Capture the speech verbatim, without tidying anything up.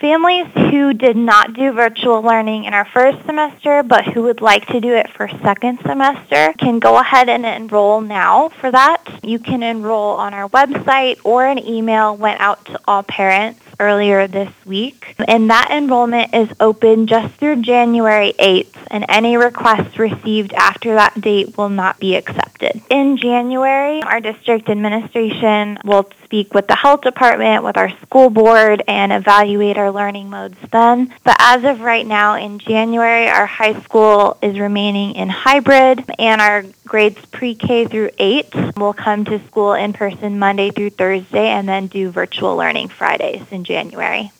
Families who did not do virtual learning in our first semester but who would like to do it for second semester can go ahead and enroll now for that. You can enroll on our website, or an email went out to all parents earlier this week. And that enrollment is open just through January eighth, and any requests received after that date will not be accepted. In January, our district administration will speak with the health department, with our school board, and evaluate our learning modes then. But as of right now, in January, our high school is remaining in hybrid, and our grades pre-K through eight will come to school in person Monday through Thursday and then do virtual learning Fridays in January.